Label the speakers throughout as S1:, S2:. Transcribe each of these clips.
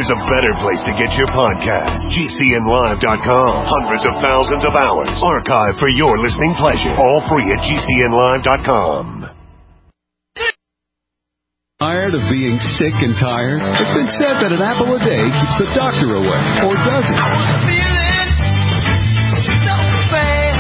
S1: there's a better place to get your podcast. GCNlive.com. Hundreds of thousands of hours archived for your listening pleasure. All free at GCNlive.com.
S2: Tired of being sick and tired? It's been said that an apple a day keeps the doctor away. Or does it?
S3: I was feeling so bad.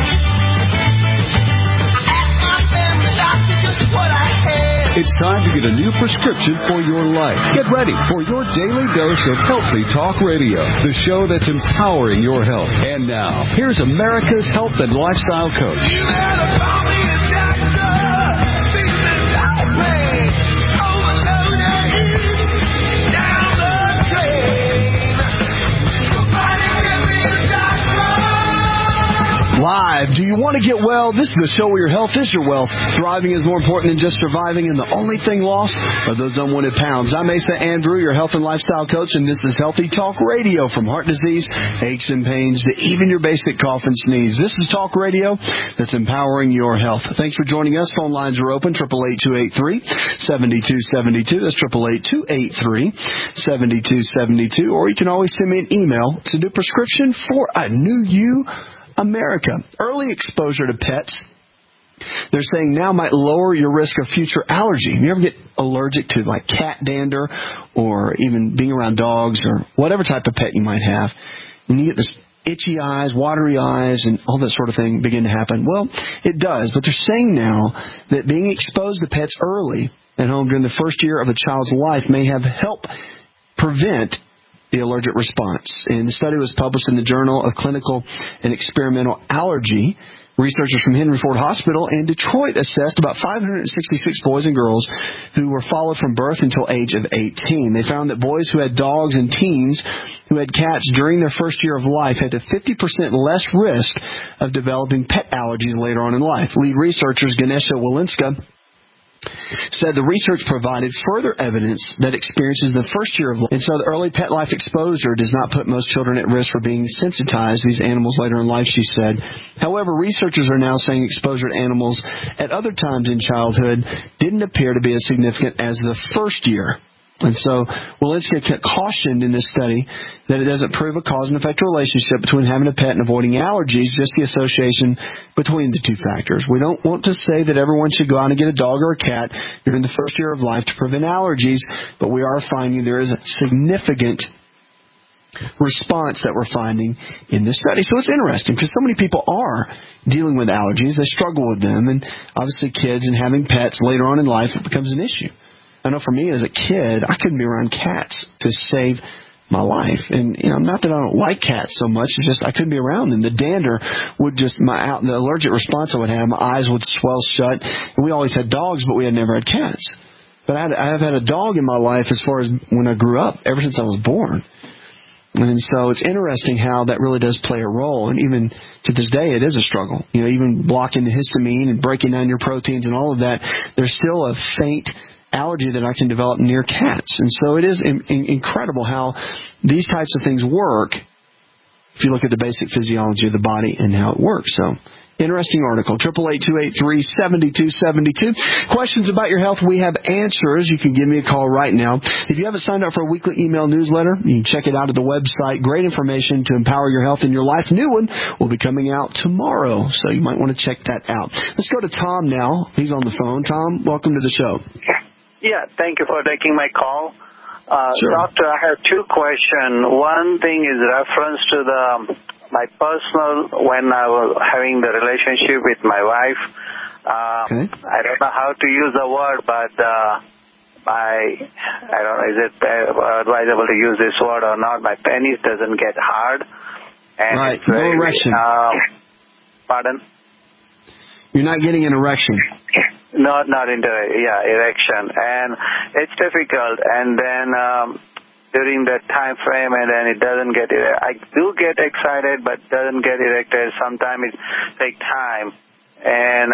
S3: I asked my family doctor just what I had.
S2: It's time to get a new prescription for your life. Get ready for your daily dose of Healthy Talk Radio, the show that's empowering your health. And now, here's America's health and lifestyle coach.
S3: You better call me a doctor. Fix this dog pain. Overloaded. Down the drain. Somebody get me a doctor.
S4: Live. Do you want to get well? This is the show where your health is your wealth. Thriving is more important than just surviving, and the only thing lost are those unwanted pounds. I'm Asa Andrew, your health and lifestyle coach, and this is Healthy Talk Radio. From heart disease, aches and pains, to even your basic cough and sneeze. This is Talk Radio that's empowering your health. Thanks for joining us. Phone lines are open, 888-283-7272. That's 888-283-7272. Or you can always send me an email to do prescription for a new you, America. Early exposure to pets, they're saying now might lower your risk of future allergy. You ever get allergic to like cat dander or even being around dogs or whatever type of pet you might have, and you get this itchy eyes, watery eyes, and all that sort of thing begin to happen? Well, it does, but they're saying now that being exposed to pets early at home during the first year of a child's life may have helped prevent the allergic response. And the study was published in the Journal of Clinical and Experimental Allergy. Researchers from Henry Ford Hospital in Detroit assessed about 566 boys and girls who were followed from birth until age of 18. They found that boys who had dogs and teens who had cats during their first year of life had a 50% less risk of developing pet allergies later on in life. Lead researchers Ganesha Walinska said the research provided further evidence that experiences the first year of life. And so the early pet life exposure does not put most children at risk for being sensitized to these animals later in life, she said. However, researchers are now saying exposure to animals at other times in childhood didn't appear to be as significant as the first year. And so Walensky cautioned in this study that it doesn't prove a cause and effect relationship between having a pet and avoiding allergies, just the association between the two factors. We don't want to say that everyone should go out and get a dog or a cat during the first year of life to prevent allergies, but we are finding there is a significant response that we're finding in this study. So it's interesting because so many people are dealing with allergies. They struggle with them, and obviously kids and having pets later on in life, it becomes an issue. I know for me as a kid, I couldn't be around cats to save my life. And, not that I don't like cats so much, it's just I couldn't be around them. The dander would just, the allergic response I would have, my eyes would swell shut. And we always had dogs, but we had never had cats. But I have had a dog in my life as far as when I grew up, ever since I was born. And so it's interesting how that really does play a role. And even to this day, it is a struggle. Even blocking the histamine and breaking down your proteins and all of that, there's still a faint allergy that I can develop near cats. And so it is incredible how these types of things work if you look at the basic physiology of the body and how it works. So, interesting article. 888-283-7272. Questions about your health, we have answers. You can give me a call right now. If you haven't signed up for a weekly email newsletter, you can check it out at the website. Great information to empower your health in your life. New one will be coming out tomorrow, so you might want to check that out. Let's go to Tom now. He's on the phone. Tom, welcome to the show.
S5: Yeah, thank you for taking my call.
S4: Sure.
S5: Doctor, I have two questions. One thing is reference to my personal, when I was having the relationship with my wife.
S4: Okay.
S5: I don't know how to use the word, but I don't know, is it advisable to use this word or not? My penis doesn't get hard. And
S4: right,
S5: it's very,
S4: no erection.
S5: Pardon?
S4: You're not getting an erection.
S5: Not erection, and it's difficult. And then during that time frame, and then it doesn't get. I do get excited, but doesn't get erected. Sometimes it takes time, and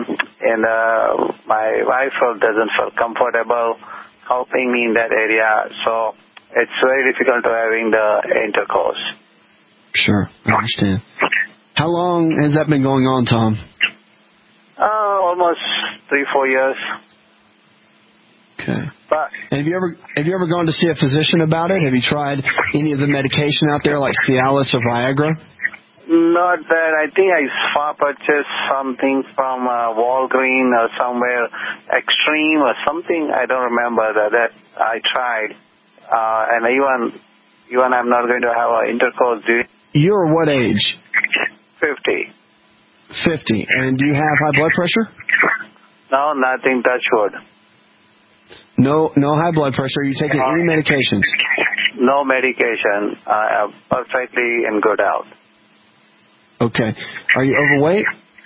S5: my wife doesn't feel comfortable helping me in that area. So it's very difficult to having the intercourse.
S4: Sure, I understand. How long has that been going on, Tom?
S5: Almost 3-4 years.
S4: Okay.
S5: But
S4: And have you ever gone to see a physician about it? Have you tried any of the medication out there like Cialis or Viagra?
S5: not that. I think I purchased something from Walgreens or somewhere, Extreme or something. I don't remember that I tried. And even I'm not going to have an intercourse.
S4: You're what age?
S5: 50.
S4: 50. And do you have high blood pressure?
S5: No, nothing. Touch wood.
S4: No high blood pressure. Are you taking any medications?
S5: No medication. Perfectly in good health.
S4: Okay. Are you overweight?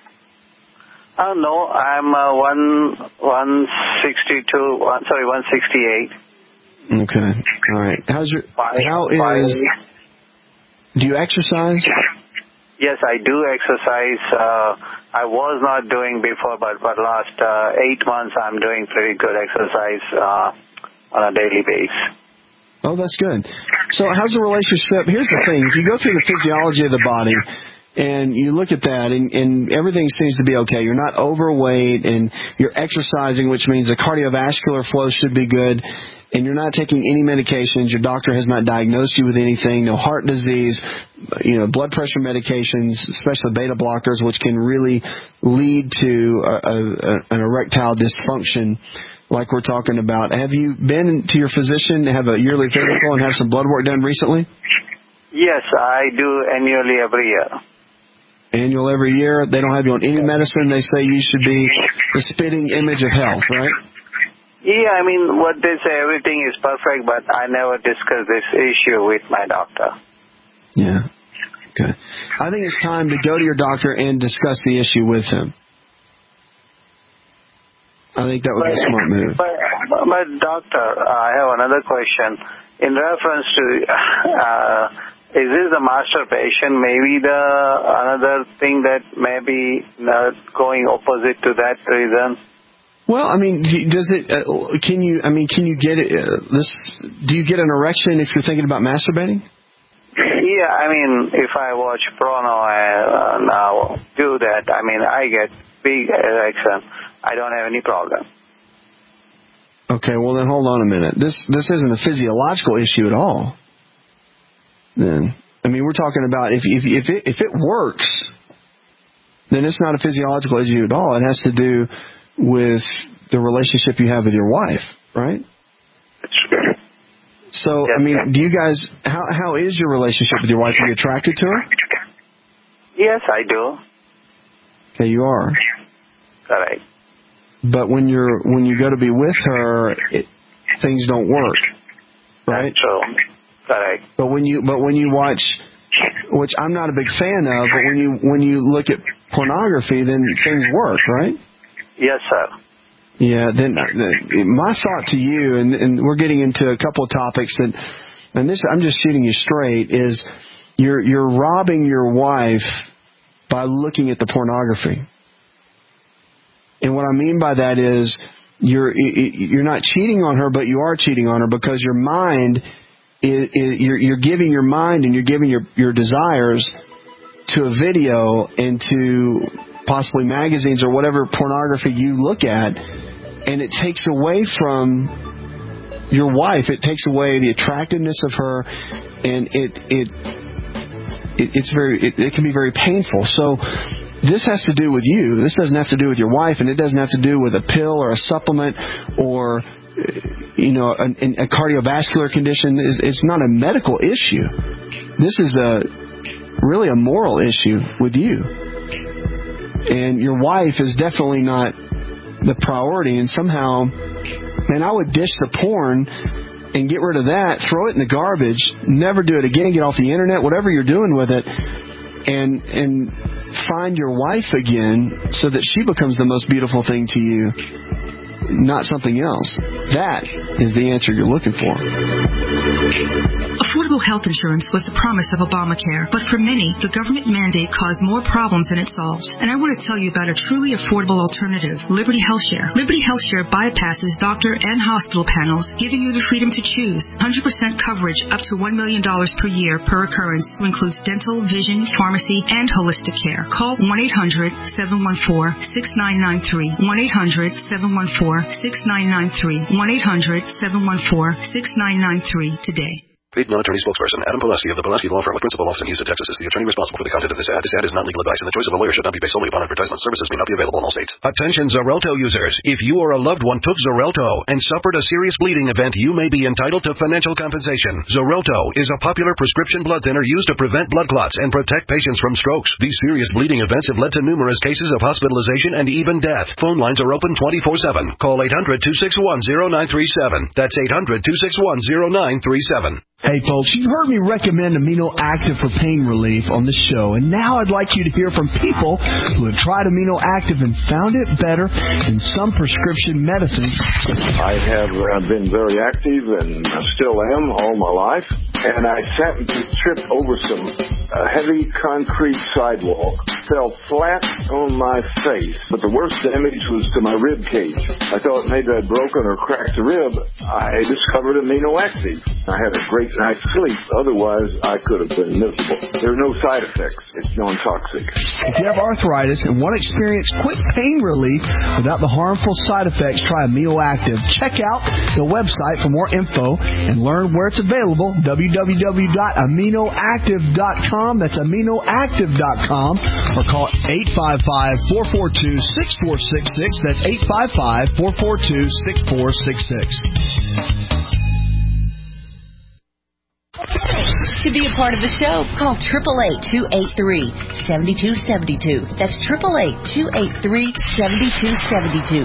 S5: No, I'm 168.
S4: Okay. All right. Do you exercise?
S5: Yes, I do exercise. I was not doing before, but last 8 months I'm doing pretty good exercise on a daily basis.
S4: Oh, that's good. So how's the relationship? Here's the thing. If you go through the physiology of the body and you look at that and everything seems to be okay, you're not overweight and you're exercising, which means the cardiovascular flow should be good, and you're not taking any medications, your doctor has not diagnosed you with anything, no heart disease, blood pressure medications, especially beta blockers, which can really lead to an erectile dysfunction like we're talking about. Have you been to your physician to have a yearly physical and have some blood work done recently?
S5: Yes, I do annually every year.
S4: Annual every year? They don't have you on any medicine? They say you should be the spitting image of health, right?
S5: Yeah, I mean, what they say, everything is perfect, but I never discuss this issue with my doctor.
S4: Yeah. Okay. I think it's time to go to your doctor and discuss the issue with him. I think that would be a smart move.
S5: But doctor, I have another question. In reference to, is this the masturbation maybe another thing that may be going opposite to that reason?
S4: Well, I mean, does it? Can you get it? Do you get an erection if you're thinking about masturbating?
S5: Yeah, I mean, if I watch porno and now do that, I mean, I get big erection. I don't have any problem.
S4: Okay, well then hold on a minute. This isn't a physiological issue at all. Then, I mean, we're talking about if it works, then it's not a physiological issue at all. It has to do with the relationship you have with your wife, right?
S5: That's true.
S4: So,
S5: yes,
S4: I mean, do you guys, how is your relationship with your wife? Are you attracted to her?
S5: Yes, I do.
S4: Okay, you are.
S5: Correct.
S4: But when you go to be with her, things don't work, right?
S5: That's true. Correct.
S4: But when you watch, which I'm not a big fan of, but when you look at pornography, then things work, right?
S5: Yes, sir.
S4: Yeah. Then my thought to you, and we're getting into a couple of topics and this I'm just shooting you straight, is you're robbing your wife by looking at the pornography. And what I mean by that is you're not cheating on her, but you are cheating on her because your mind you're giving your mind and you're giving your desires to a video and to possibly magazines or whatever pornography you look at, and it takes away from your wife. It takes away the attractiveness of her, and it can be very painful. So this has to do with you. This doesn't have to do with your wife, and it doesn't have to do with a pill or a supplement or a cardiovascular condition. It's not a medical issue. This is really a moral issue with you. And your wife is definitely not the priority. And somehow, man, I would dish the porn and get rid of that, throw it in the garbage, never do it again, get off the internet, whatever you're doing with it, and find your wife again so that she becomes the most beautiful thing to you, not something else. That is the answer you're looking for.
S6: Affordable health insurance was the promise of Obamacare, but for many, the government mandate caused more problems than it solved. And I want to tell you about a truly affordable alternative, Liberty HealthShare. Liberty HealthShare bypasses doctor and hospital panels, giving you the freedom to choose 100% coverage up to $1 million per year per occurrence, which includes dental, vision, pharmacy, and holistic care. Call 1-800-714-6993, 1-800-714-6993. 1-800-714-6993. 1-800-714-6993 today.
S7: Paid non-attorney spokesperson Adam Pulaski of the Pulaski Law Firm of Principal Office in Houston, Texas, is the attorney responsible for the content of this ad. This ad is not legal advice, and the choice of a lawyer should not be based solely upon advertisement. Services may not be available in all states. Attention Xarelto users. If you or a loved one took Xarelto and suffered a serious bleeding event, you may be entitled to financial compensation. Xarelto is a popular prescription blood thinner used to prevent blood clots and protect patients from strokes. These serious bleeding events have led to numerous cases of hospitalization and even death. Phone lines are open 24/7. Call 800-261-0937. That's 800-261-0937.
S4: Hey folks, you've heard me recommend Amino Active for pain relief on the show, and now I'd like you to hear from people who have tried Amino Active and found it better than some prescription medicines.
S8: I have been very active and still am all my life, and I happened to trip over some heavy concrete sidewalk, fell flat on my face, but the worst damage was to my rib cage. I thought maybe I'd broken or cracked a rib. I discovered Amino Active. I had a great night's sleep. Otherwise, I could have been miserable. There are no side effects. It's non-toxic.
S4: If you have arthritis and want to experience quick pain relief without the harmful side effects, try Amino Active. Check out the website for more info and learn where it's available. www.aminoactive.com. That's aminoactive.com. Or call 855-442-6466. That's 855-442-6466.
S9: To be a part of the show, call 888-283-7272. That's 888-283-7272.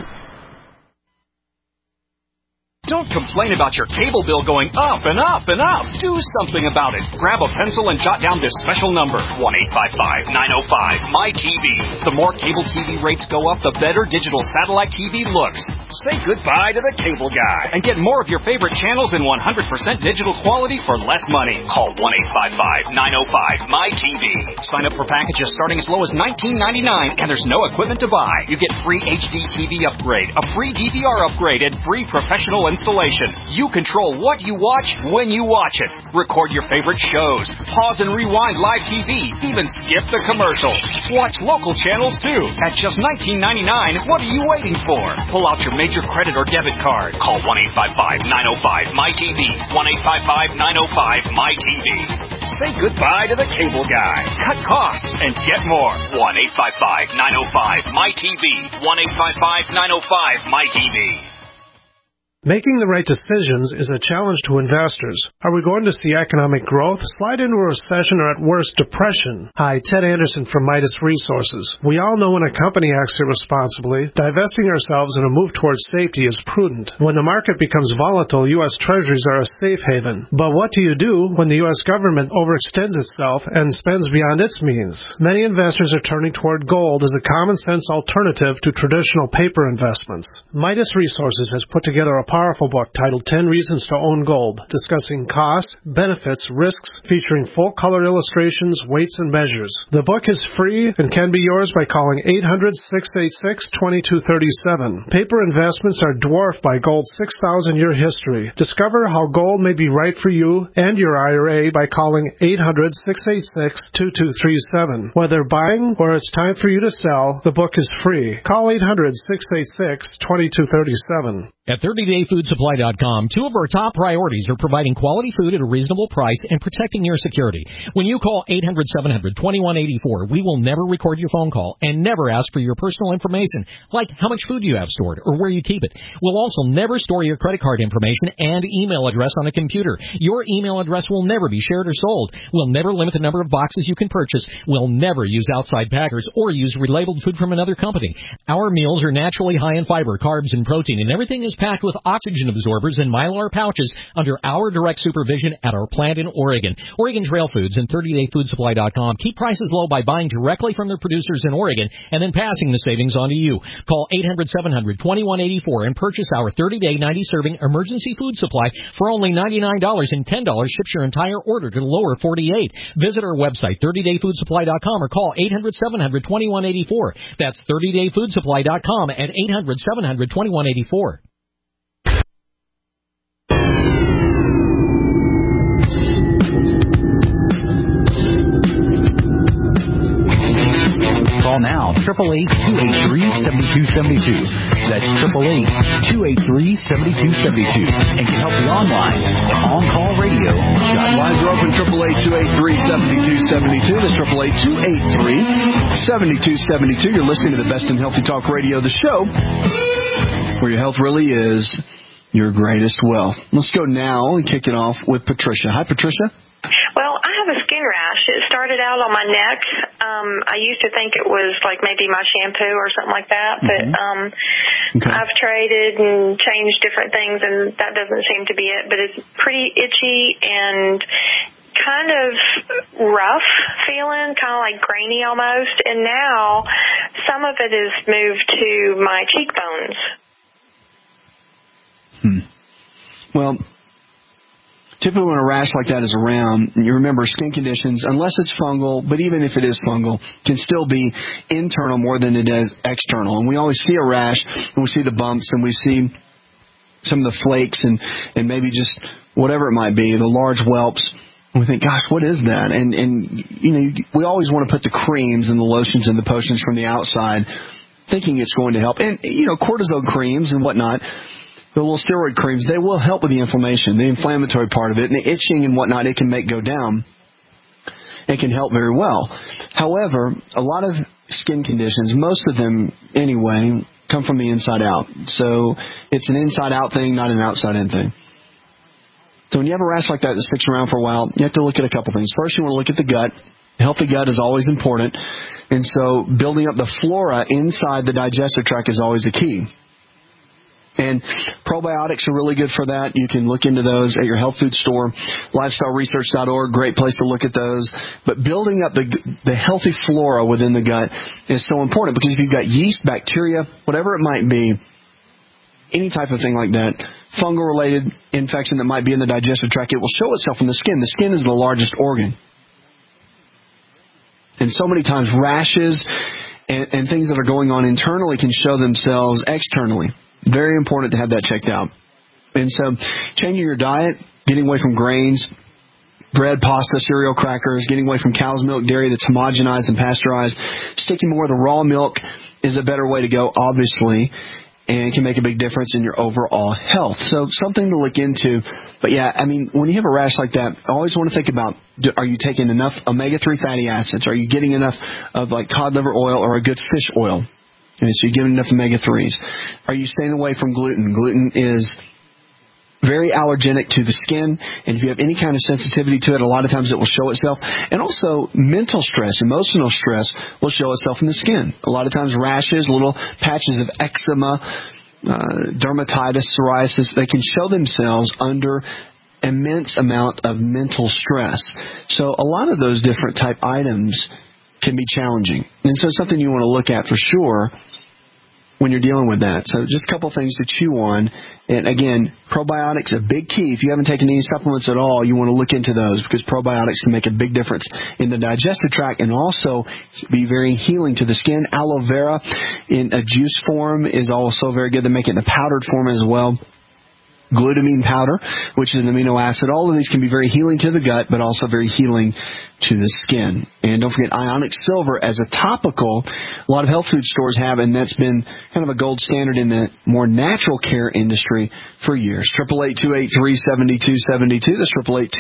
S10: Don't complain about your cable bill going up and up and up. Do something about it. Grab a pencil and jot down this special number, 1-855-905-MY-TV. The more cable TV rates go up, the better digital satellite TV looks. Say goodbye to the cable guy and get more of your favorite channels in 100% digital quality for less money. Call 1-855-905-MY-TV. Sign up for packages starting as low as $19.99, and there's no equipment to buy. You get free HD TV upgrade, a free DVR upgrade, and free professional installation. You control what you watch when you watch it. Record your favorite shows. Pause and rewind live TV. Even skip the commercials. Watch local channels too. At just $19.99, what are you waiting for? Pull out your major credit or debit card. Call 1-855-905-MY-TV. 1-855-905-MY-TV. Say goodbye to the cable guy. Cut costs and get more. 1-855-905-MY-TV. 1-855-905-MY-TV.
S11: Making the right decisions is a challenge to investors. Are we going to see economic growth, slide into a recession, or at worst, depression? Hi, Ted Anderson from Midas Resources. We all know when a company acts irresponsibly, divesting ourselves in a move towards safety is prudent. When the market becomes volatile, U.S. Treasuries are a safe haven. But what do you do when the U.S. government overextends itself and spends beyond its means? Many investors are turning toward gold as a common-sense alternative to traditional paper investments. Midas Resources has put together a powerful book titled 10 Reasons to Own Gold, discussing costs, benefits, risks, featuring full-color illustrations, weights, and measures. The book is free and can be yours by calling 800-686-2237. Paper investments are dwarfed by gold's 6,000-year history. Discover how gold may be right for you and your IRA by calling 800-686-2237. Whether buying or it's time for you to sell, the book is free. Call 800-686-2237.
S12: At 30dayfoodsupply.com, two of our top priorities are providing quality food at a reasonable price and protecting your security. When you call 800-700-2184, we will never record your phone call and never ask for your personal information, like how much food you have stored or where you keep it. We'll also never store your credit card information and email address on a computer. Your email address will never be shared or sold. We'll never limit the number of boxes you can purchase. We'll never use outside packers or use relabeled food from another company. Our meals are naturally high in fiber, carbs, and protein, and everything is packed with oxygen absorbers and Mylar pouches under our direct supervision at our plant in Oregon. Oregon Trail Foods and 30dayfoodsupply.com keep prices low by buying directly from their producers in Oregon and then passing the savings on to you. Call 800-700-2184 and purchase our 30-day 90-serving emergency food supply for only $99, and $10 ships your entire order to the lower 48. Visit our website, 30dayfoodsupply.com, or call 800-700-2184. That's 30dayfoodsupply.com at 800-700-2184.
S13: Call now, 888-283-7272. That's 888-283-7272 and can help you online at OnCallRadio.com.
S4: Lines are open, 888-283-7272. That's 888-283-7272. You're listening to the Best in Healthy Talk Radio, the show where your health really is your greatest wealth. Let's go now and kick it off with Patricia. Hi, Patricia.
S14: Well, I have a skin rash. It started out on my neck. I used to think it was like maybe my shampoo or something like that, but I've traded and changed different things, and that doesn't seem to be it. But it's pretty itchy and kind of rough feeling, kind of like grainy almost. And now some of it has moved to my cheekbones.
S4: Well, typically when a rash like that is around, you remember skin conditions, unless it's fungal, but even if it is fungal, can still be internal more than it is external. And we always see a rash, and we see the bumps, and we see some of the flakes and maybe just whatever it might be, the large whelps. And we think, gosh, what is that? And you know, we always want to put the creams and the lotions and the potions from the outside, thinking it's going to help. And, you know, cortisone creams and whatnot, the little steroid creams, they will help with the inflammation, the inflammatory part of it, and the itching and whatnot it can make go down. It can help very well. However, a lot of skin conditions, most of them anyway, come from the inside out. So it's an inside-out thing, not an outside-in thing. So when you have a rash like that that sticks around for a while, you have to look at a couple things. First, you want to look at the gut. A healthy gut is always important. And so building up the flora inside the digestive tract is always a key. And probiotics are really good for that. You can look into those at your health food store, lifestyleresearch.org, great place to look at those. But building up the healthy flora within the gut is so important, because if you've got yeast, bacteria, whatever it might be, any type of thing like that, fungal-related infection that might be in the digestive tract, it will show itself in the skin. The skin is the largest organ. And so many times rashes and things that are going on internally can show themselves externally. Very important to have that checked out. And so changing your diet, getting away from grains, bread, pasta, cereal, crackers, getting away from cow's milk, dairy that's homogenized and pasteurized, sticking more to raw milk is a better way to go, obviously, and can make a big difference in your overall health. So something to look into. But yeah, I mean, when you have a rash like that, I always want to think about, are you taking enough omega-3 fatty acids? Are you getting enough of like cod liver oil or a good fish oil? And so you're giving enough omega-3s. Are you staying away from gluten? Gluten is very allergenic to the skin, and if you have any kind of sensitivity to it, a lot of times it will show itself. And also mental stress, emotional stress will show itself in the skin. A lot of times rashes, little patches of eczema, dermatitis, psoriasis, they can show themselves under immense amount of mental stress. So a lot of those different type items can be challenging. And so it's something you want to look at for sure when you're dealing with that. So just a couple things to chew on. And again, probiotics, a big key. If you haven't taken any supplements at all, you want to look into those, because probiotics can make a big difference in the digestive tract and also be very healing to the skin. Aloe vera in a juice form is also very good. They make it in a powdered form as well. Glutamine powder, which is an amino acid. All of these can be very healing to the gut, but also very healing to the skin. And don't forget ionic silver as a topical. A lot of health food stores have, and that's been kind of a gold standard in the more natural care industry for years. 888-283-7272. That's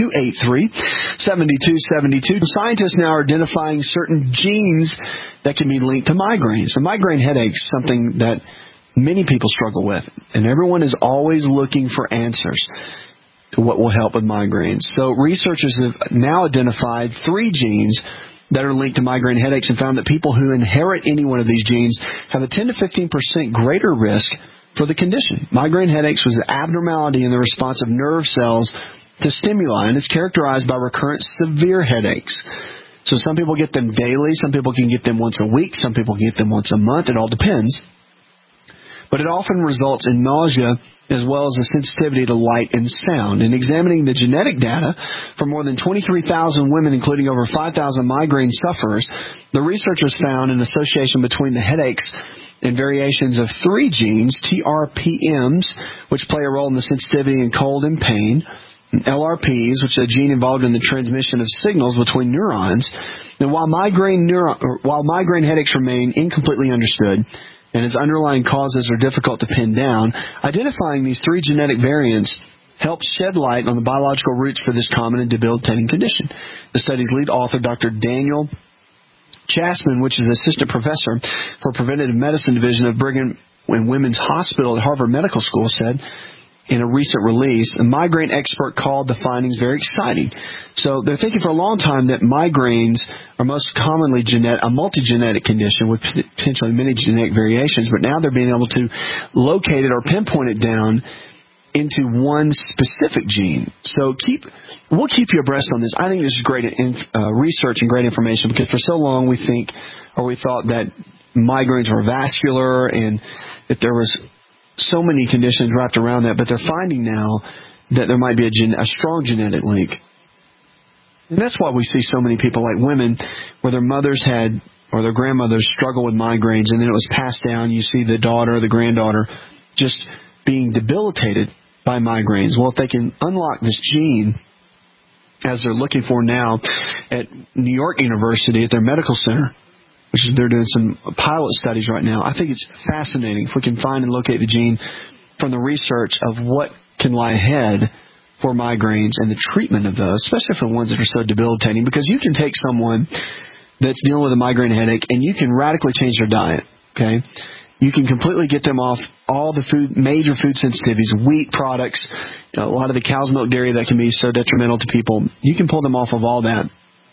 S4: 888-283-7272. Scientists now are identifying certain genes that can be linked to migraines. A migraine headache is something that many people struggle with, and everyone is always looking for answers to what will help with migraines. So researchers have now identified 3 genes that are linked to migraine headaches and found that people who inherit any one of these genes have a 10 to 15% greater risk for the condition. Migraine headaches was an abnormality in the response of nerve cells to stimuli, and it's characterized by recurrent severe headaches. So some people get them daily, some people can get them once a week, some people get them once a month. It all depends. But it often results in nausea as well as a sensitivity to light and sound. In examining the genetic data for more than 23,000 women, including over 5,000 migraine sufferers, the researchers found an association between the headaches and variations of 3 genes, TRPMs, which play a role in the sensitivity in cold and pain, and LRPs, which is a gene involved in the transmission of signals between neurons. And while migraine headaches remain incompletely understood, and its underlying causes are difficult to pin down, identifying these 3 genetic variants helps shed light on the biological roots for this common and debilitating condition. The study's lead author, Dr. Daniel Chasman, which is assistant professor for preventive medicine division of Brigham and Women's Hospital at Harvard Medical School, said in a recent release, a migraine expert called the findings very exciting. So they're thinking for a long time that migraines are most commonly a multi-genetic condition with potentially many genetic variations, but now they're being able to locate it or pinpoint it down into one specific gene. So we'll keep you abreast on this. I think this is great research and great information, because for so long we thought that migraines were vascular and that there was so many conditions wrapped around that, but they're finding now that there might be a strong genetic link. And that's why we see so many people, like women, where their mothers had or their grandmothers struggle with migraines, and then it was passed down. You see the daughter or the granddaughter just being debilitated by migraines. Well, if they can unlock this gene, as they're looking for now at New York University at their medical center, which is they're doing some pilot studies right now. I think it's fascinating if we can find and locate the gene from the research of what can lie ahead for migraines and the treatment of those, especially for ones that are so debilitating, because you can take someone that's dealing with a migraine headache and you can radically change their diet, okay? You can completely get them off all the major food sensitivities, wheat products, a lot of the cow's milk dairy that can be so detrimental to people. You can pull them off of all that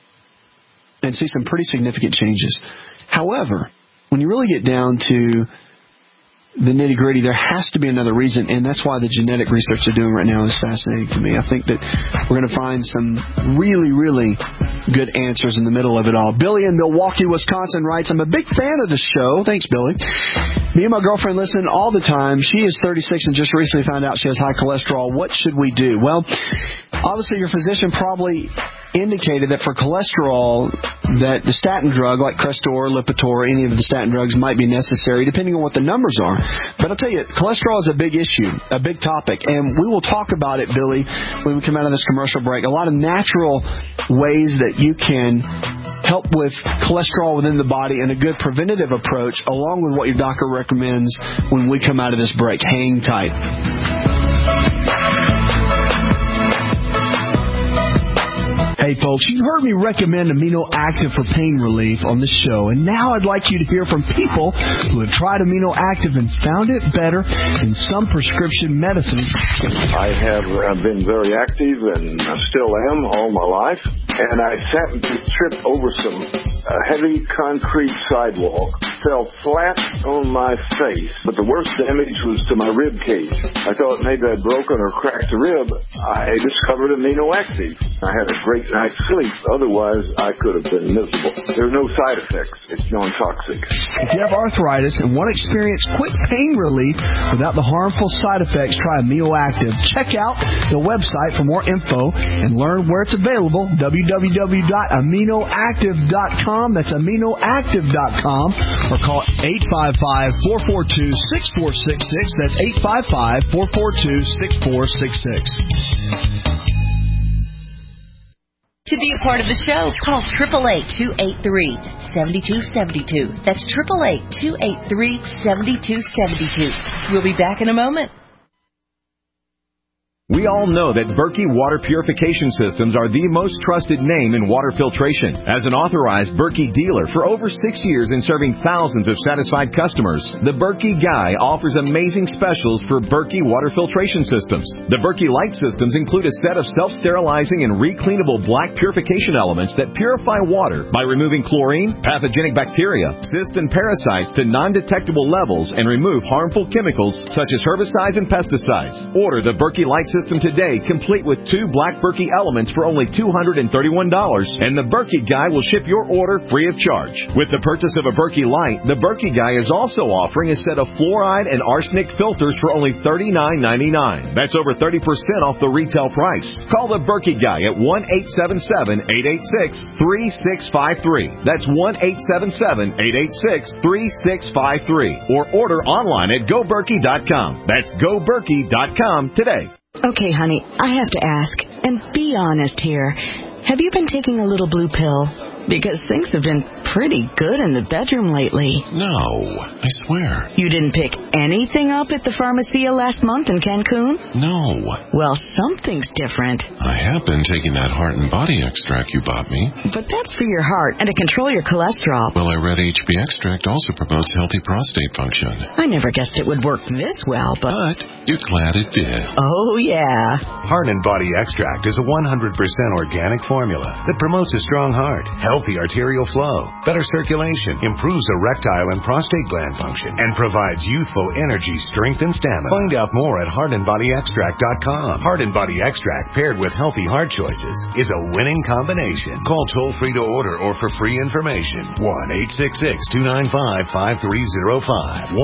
S4: and see some pretty significant changes. However, when you really get down to the nitty-gritty, there has to be another reason, and that's why the genetic research they're doing right now is fascinating to me. I think that we're going to find some really, really good answers in the middle of it all. Billy in Milwaukee, Wisconsin writes, I'm a big fan of this show. Thanks, Billy. Me and my girlfriend listen all the time. She is 36 and just recently found out she has high cholesterol. What should we do? Well, obviously your physician probably indicated that for cholesterol, that the statin drug like Crestor, Lipitor, any of the statin drugs might be necessary depending on what the numbers are. But I'll tell you, cholesterol is a big issue, a big topic, and we will talk about it, Billy, when we come out of this commercial break. A lot of natural ways that you can help with cholesterol within the body and a good preventative approach along with what your doctor recommends when we come out of this break. Hang tight. Hey folks, you heard me recommend Amino Active for pain relief on the show, and now I'd like you to hear from people who have tried Amino Active and found it better than some prescription medicines.
S8: I have been very active and still am all my life, and I happened to trip over some heavy concrete sidewalk, fell flat on my face, but the worst damage was to my rib cage. I thought maybe I'd broken or cracked a rib. I discovered Amino Active. I had a great night's sleep. Otherwise, I could have been miserable. There are no side effects. It's non-toxic.
S4: If you have arthritis and want to experience quick pain relief without the harmful side effects, try Amino Active. Check out the website for more info and learn where it's available, www.aminoactive.com. That's aminoactive.com, or call 855-442-6466. That's 855-442-6466.
S9: To be a part of the show, call 888-283-7272. That's 888-283-7272. We'll be back in a moment.
S15: We all know that Berkey Water Purification Systems are the most trusted name in water filtration. As an authorized Berkey dealer for over 6 years and serving thousands of satisfied customers, the Berkey Guy offers amazing specials for Berkey Water Filtration Systems. The Berkey Light Systems include a set of self-sterilizing and recleanable black purification elements that purify water by removing chlorine, pathogenic bacteria, cysts, and parasites to non-detectable levels and remove harmful chemicals such as herbicides and pesticides. Order the Berkey Light System today, complete with 2 black Berkey elements for only $231, and the Berkey Guy will ship your order free of charge. With the purchase of a Berkey Light, the Berkey Guy is also offering a set of fluoride and arsenic filters for only $39.99. That's over 30% off the retail price. Call the Berkey Guy at 1-877-886-3653. That's 1-877-886-3653. Or order online at GoBerkey.com. That's GoBerkey.com today.
S16: Okay, honey, I have to ask, and be honest here. Have you been taking a little blue pill? Because things have been pretty good in the bedroom lately.
S17: No, I swear.
S16: You didn't pick anything up at the Pharmacia last month in Cancun?
S17: No.
S16: Well, something's different.
S17: I have been taking that heart and body extract you bought me.
S16: But that's for your heart and to control your cholesterol.
S17: Well, I read HB extract also promotes healthy prostate function.
S16: I never guessed it would work this well, but
S17: you're glad it did.
S16: Oh, yeah.
S18: Heart and Body Extract is a 100% organic formula that promotes a strong heart, healthy arterial flow, better circulation, improves erectile and prostate gland function, and provides youthful energy, strength, and stamina. Find out more at heartandbodyextract.com. Heart and Body Extract paired with healthy heart choices is a winning combination. Call toll-free to order or for free information. 1-866-295-5305.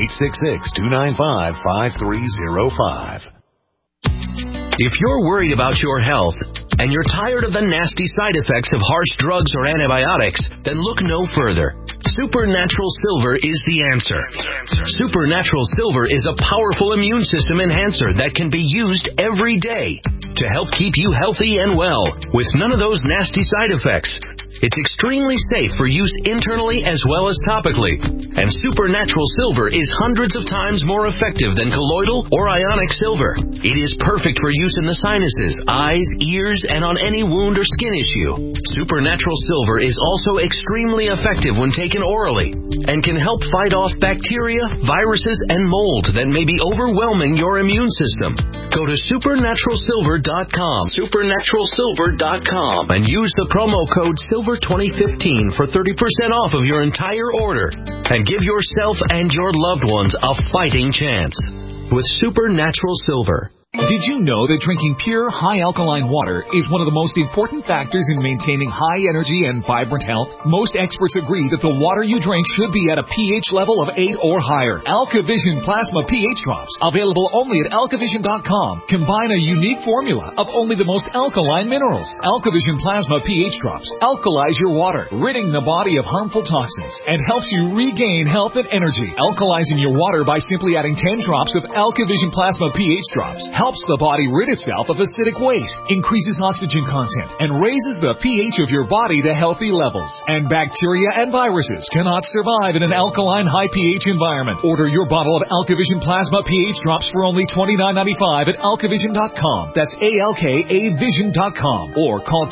S18: 1-866-295-5305.
S19: If you're worried about your health and you're tired of the nasty side effects of harsh drugs or antibiotics, then look no further. Supernatural Silver is the answer. Supernatural Silver is a powerful immune system enhancer that can be used every day to help keep you healthy and well with none of those nasty side effects. It's extremely safe for use internally as well as topically. And Supernatural Silver is hundreds of times more effective than colloidal or ionic silver. It is perfect for use in the sinuses, eyes, ears, and on any wound or skin issue. Supernatural Silver is also extremely effective when taken orally and can help fight off bacteria, viruses, and mold that may be overwhelming your immune system. Go to supernaturalsilver.com, supernaturalsilver.com, and use the promo code SILVER2015 for 30% off of your entire order. And give yourself and your loved ones a fighting chance with Supernatural Silver.
S20: Did you know that drinking pure, high-alkaline water is one of the most important factors in maintaining high energy and vibrant health? Most experts agree that the water you drink should be at a pH level of 8 or higher. AlkaVision Plasma pH Drops, available only at alkavision.com, combine a unique formula of only the most alkaline minerals. AlkaVision Plasma pH Drops alkalize your water, ridding the body of harmful toxins, and helps you regain health and energy. Alkalizing your water by simply adding 10 drops of AlkaVision Plasma pH Drops helps the body rid itself of acidic waste, increases oxygen content, and raises the pH of your body to healthy levels. And bacteria and viruses cannot survive in an alkaline high pH environment. Order your bottle of AlkaVision Plasma pH Drops for only $29.95 at alkavision.com. That's ALKAvision.com. Or call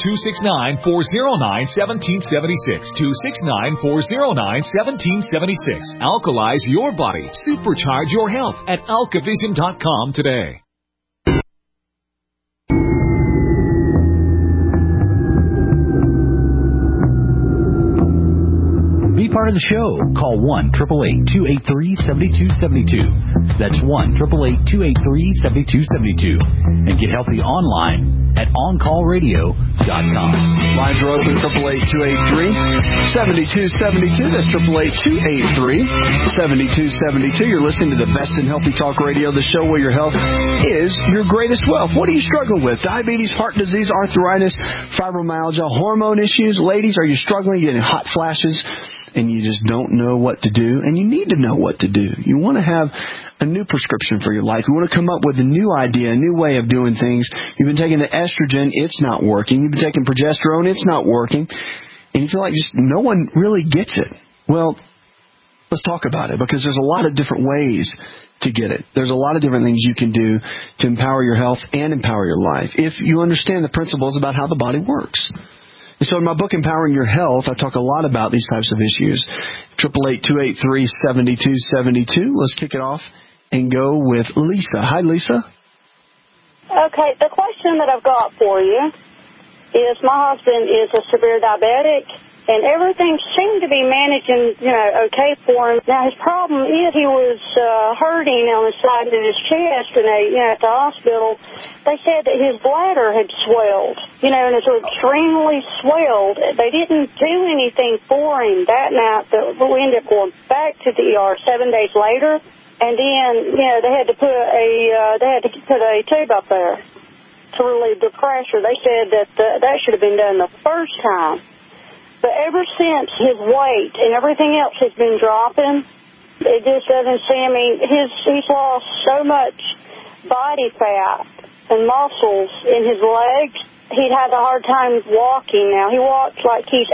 S20: 269-409-1776. 269-409-1776. Alkalize your body. Supercharge your health at alkavision.com today.
S13: Be part of the show. Call 1-888-283-7272. That's 1-888-283-7272. And get healthy online at OnCallRadio.com.
S4: Lines are open, 888-283-7272. That's 888-283-7272. You're listening to the best in healthy talk radio, the show where your health is your greatest wealth. What are you struggling with? Diabetes, heart disease, arthritis, fibromyalgia, hormone issues? Ladies, are you struggling? You're getting hot flashes and you just don't know what to do, and you need to know what to do. You want to have a new prescription for your life. You want to come up with a new idea, a new way of doing things. You've been taking the estrogen, it's not working. You've been taking progesterone, it's not working. And you feel like just no one really gets it. Well, let's talk about it, because there's a lot of different ways to get it. There's a lot of different things you can do to empower your health and empower your life if you understand the principles about how the body works. And so in my book, Empowering Your Health, I talk a lot about these types of issues. 888-283-7272. Let's kick it off and go with Lisa. Hi, Lisa.
S21: Okay, the question that I've got for you is my husband is a severe diabetic, and everything seemed to be managing, okay for him. Now, his problem is he was hurting on the side of his chest, and at the hospital, they said that his bladder had swelled, and it's extremely swelled. They didn't do anything for him that night. We ended up going back to the ER 7 days later, and then, they had to put a tube up there to relieve the pressure. They said that that should have been done the first time. But ever since, his weight and everything else has been dropping. It just doesn't seem, he's lost so much body fat and muscles in his legs. He'd had a hard time walking now. He walks like he's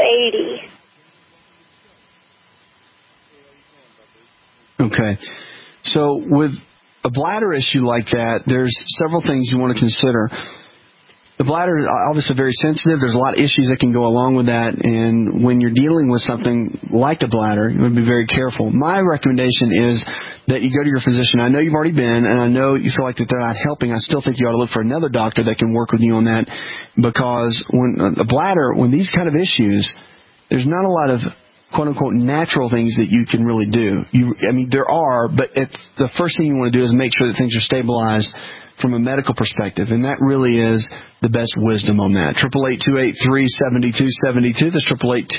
S21: 80.
S4: Okay. So with a bladder issue like that, there's several things you want to consider. The bladder is obviously very sensitive. There's a lot of issues that can go along with that. And when you're dealing with something like the bladder, you want to be very careful. My recommendation is that you go to your physician. I know you've already been, and I know you feel like that they're not helping. I still think you ought to look for another doctor that can work with you on that, because when the bladder, when these kind of issues, there's not a lot of quote-unquote natural things that you can really do. There are, but the first thing you want to do is make sure that things are stabilized from a medical perspective, and that really is the best wisdom on that. 888-283-7272. That's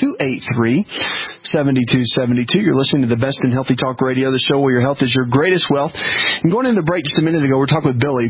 S4: 888-283-7272. You're listening to the best in healthy talk radio, the show where your health is your greatest wealth. And going into the break just a minute ago, we're talking with Billy.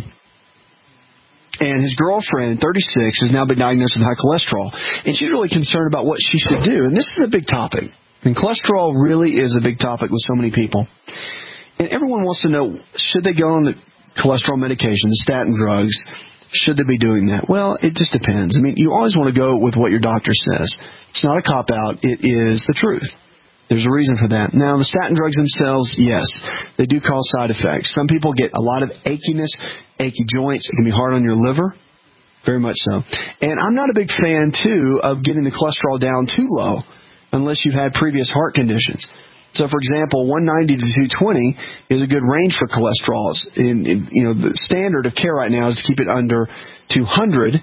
S4: And his girlfriend, 36, has now been diagnosed with high cholesterol. And she's really concerned about what she should do. And this is a big topic. And cholesterol really is a big topic with so many people. And everyone wants to know, should they go on the cholesterol medication, the statin drugs? Should they be doing that? Well, it just depends. You always want to go with what your doctor says. It's not a cop-out. It is the truth. There's a reason for that. Now, the statin drugs themselves, yes, they do cause side effects. Some people get a lot of achiness, achy joints. It can be hard on your liver. Very much so. And I'm not a big fan, too, of getting the cholesterol down too low unless you've had previous heart conditions. So, for example, 190 to 220 is a good range for cholesterols. The standard of care right now is to keep it under 200.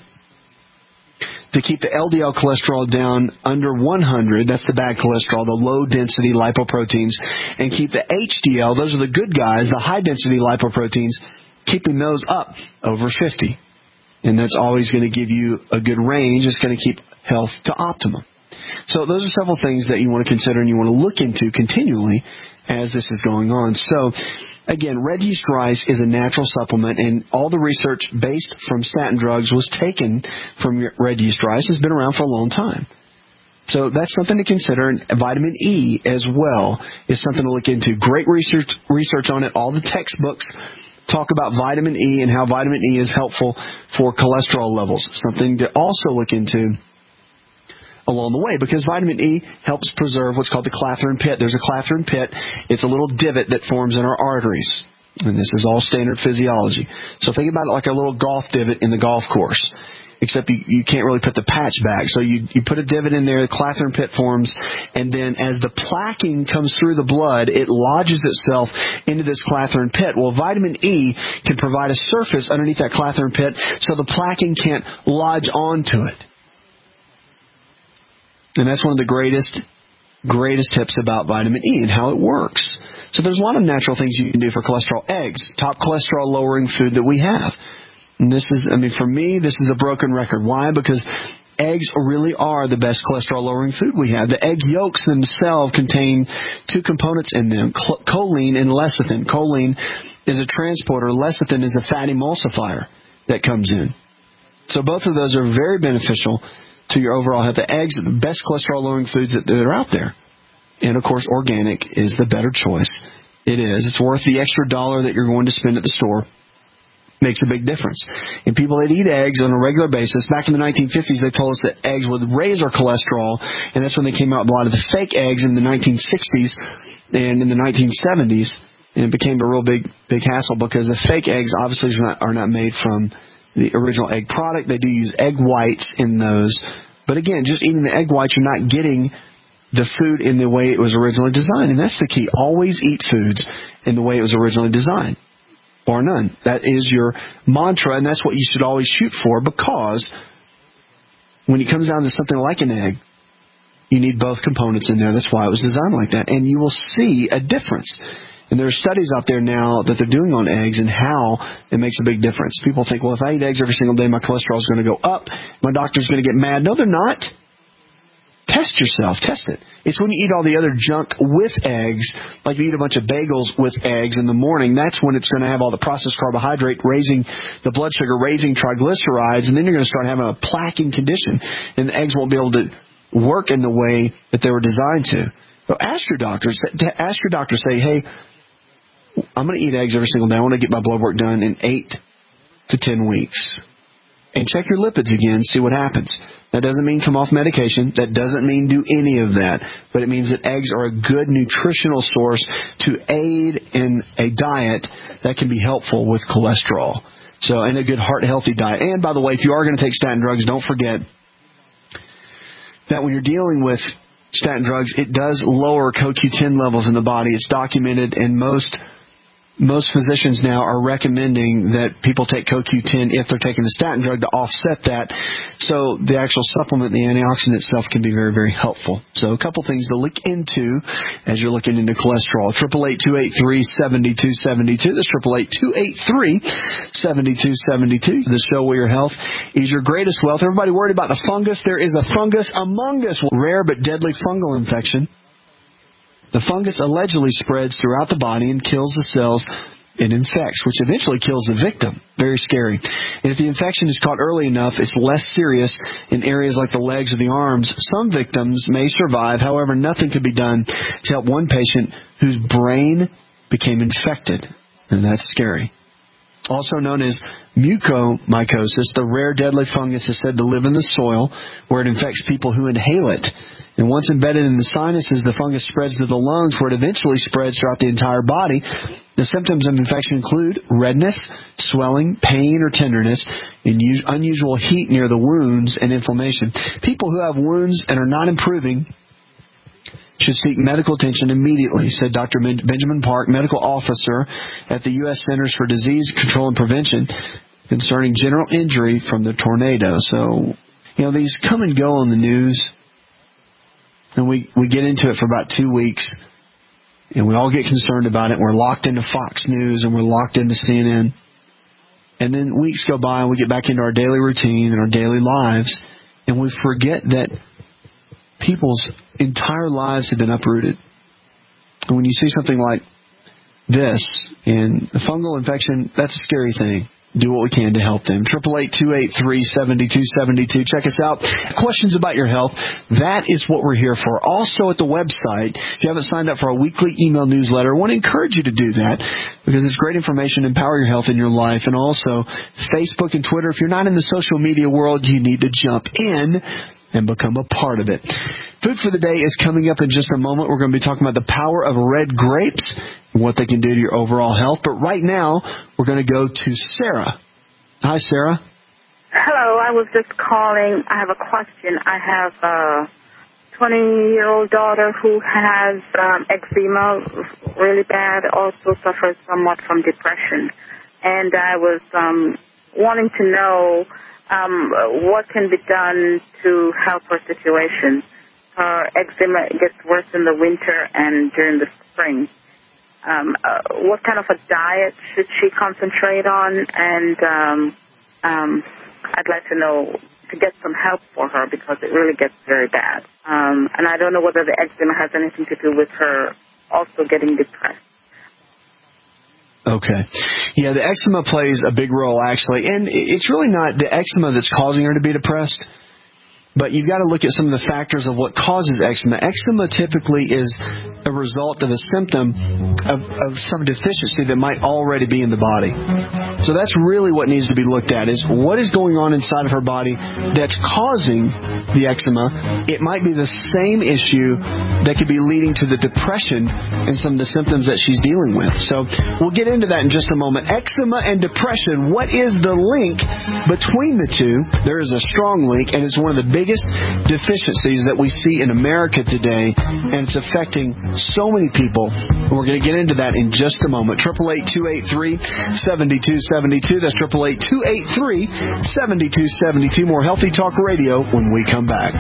S4: To keep the LDL cholesterol down under 100, that's the bad cholesterol, the low-density lipoproteins, and keep the HDL, those are the good guys, the high-density lipoproteins, keeping those up over 50. And that's always going to give you a good range. It's going to keep health to optimum. So those are several things that you want to consider and you want to look into continually as this is going on. So, again, red yeast rice is a natural supplement, and all the research based from statin drugs was taken from red yeast rice. It's been around for a long time. So that's something to consider. And vitamin E as well is something to look into. Great research on it. All the textbooks talk about vitamin E and how vitamin E is helpful for cholesterol levels. Something to also look into along the way, because vitamin E helps preserve what's called the Clathrin pit. There's a Clathrin pit. It's a little divot that forms in our arteries. And this is all standard physiology. So think about it like a little golf divot in the golf course, except you can't really put the patch back. So you put a divot in there, the Clathrin pit forms, and then as the plaquing comes through the blood, it lodges itself into this Clathrin pit. Well, vitamin E can provide a surface underneath that Clathrin pit so the plaquing can't lodge onto it. And that's one of the greatest tips about vitamin E and how it works. So there's a lot of natural things you can do for cholesterol. Eggs, top cholesterol lowering food that we have. And this is, for me, this is a broken record. Why? Because eggs really are the best cholesterol lowering food we have. The egg yolks themselves contain two components in them, choline and lecithin. Choline is a transporter. Lecithin is a fat emulsifier that comes in. So both of those are very beneficial to your overall health. The eggs are the best cholesterol-lowering foods that are out there. And, of course, organic is the better choice. It is. It's worth the extra $1 that you're going to spend at the store. Makes a big difference. And people that eat eggs on a regular basis, back in the 1950s, they told us that eggs would raise our cholesterol, and that's when they came out with a lot of the fake eggs in the 1960s and in the 1970s, and it became a real big hassle because the fake eggs obviously are not made from the original egg product. They do use egg whites in those. But again, just eating the egg whites, you're not getting the food in the way it was originally designed. And that's the key. Always eat foods in the way it was originally designed. Bar none. That is your mantra, and that's what you should always shoot for, because when it comes down to something like an egg, you need both components in there. That's why it was designed like that. And you will see a difference. And there are studies out there now that they're doing on eggs and how it makes a big difference. People think, well, if I eat eggs every single day, my cholesterol is going to go up. My doctor's going to get mad. No, they're not. Test yourself. Test it. It's when you eat all the other junk with eggs, like you eat a bunch of bagels with eggs in the morning, that's when it's going to have all the processed carbohydrate, raising the blood sugar, raising triglycerides, and then you're going to start having a plaquing condition, and the eggs won't be able to work in the way that they were designed to. So ask your doctor. Say, hey, I'm going to eat eggs every single day. I want to get my blood work done in 8 to 10 weeks. And check your lipids again, see what happens. That doesn't mean come off medication. That doesn't mean do any of that. But it means that eggs are a good nutritional source to aid in a diet that can be helpful with cholesterol. So, and a good heart-healthy diet. And, by the way, if you are going to take statin drugs, don't forget that when you're dealing with statin drugs, it does lower CoQ10 levels in the body. It's documented, and most physicians now are recommending that people take CoQ10 if they're taking the statin drug to offset that. So the actual supplement, the antioxidant itself, can be very, very helpful. So a couple things to look into as you're looking into cholesterol. 888-283-7272. That's 888-283-7272. The show where your health is your greatest wealth. Everybody worried about the fungus? There is a fungus among us. Rare but deadly fungal infection. The fungus allegedly spreads throughout the body and kills the cells it infects, which eventually kills the victim. Very scary. And if the infection is caught early enough, it's less serious in areas like the legs or the arms. Some victims may survive. However, nothing could be done to help one patient whose brain became infected. And that's scary. Also known as mucormycosis, the rare deadly fungus is said to live in the soil where it infects people who inhale it. And once embedded in the sinuses, the fungus spreads to the lungs where it eventually spreads throughout the entire body. The symptoms of infection include redness, swelling, pain or tenderness, and unusual heat near the wounds and inflammation. People who have wounds and are not improving should seek medical attention immediately, said Dr. Benjamin Park, medical officer at the U.S. Centers for Disease Control and Prevention, concerning general injury from the tornado. So, these come and go on the news. And we get into it for about 2 weeks, and we all get concerned about it. We're locked into Fox News, and we're locked into CNN. And then weeks go by, and we get back into our daily routine and our daily lives, and we forget that people's entire lives have been uprooted. And when you see something like this, and the fungal infection, that's a scary thing. Do what we can to help them. 888-283-7272. Check us out. Questions about your health, that is what we're here for. Also at the website, if you haven't signed up for our weekly email newsletter, I want to encourage you to do that because it's great information to empower your health in your life. And also Facebook and Twitter. If you're not in the social media world, you need to jump in and become a part of it. Food for the day is coming up in just a moment. We're going to be talking about the power of red grapes and what they can do to your overall health. But right now, we're going to go to Sarah. Hi, Sarah.
S1: Hello. I was just calling. I have a question. I have a 20-year-old daughter who has eczema really bad, also suffers somewhat from depression. And I was wanting to know what can be done to help her situation. Her eczema gets worse in the winter and during the spring. What kind of a diet should she concentrate on? And I'd like to know, to get some help for her because it really gets very bad. And I don't know whether the eczema has anything to do with her also getting depressed.
S4: Okay. Yeah, the eczema plays a big role, actually. And it's really not the eczema that's causing her to be depressed. But you've got to look at some of the factors of what causes eczema. Eczema typically is a result of a symptom of some deficiency that might already be in the body. So that's really what needs to be looked at, is what is going on inside of her body that's causing the eczema. It might be the same issue that could be leading to the depression and some of the symptoms that she's dealing with. So we'll get into that in just a moment. Eczema and depression, what is the link between the two? There is a strong link, and it's one of the biggest deficiencies that we see in America today, and it's affecting so many people. And we're going to get into that in just a moment. 888-283-7272. That's 888-283-7272. More Healthy Talk Radio when we come back.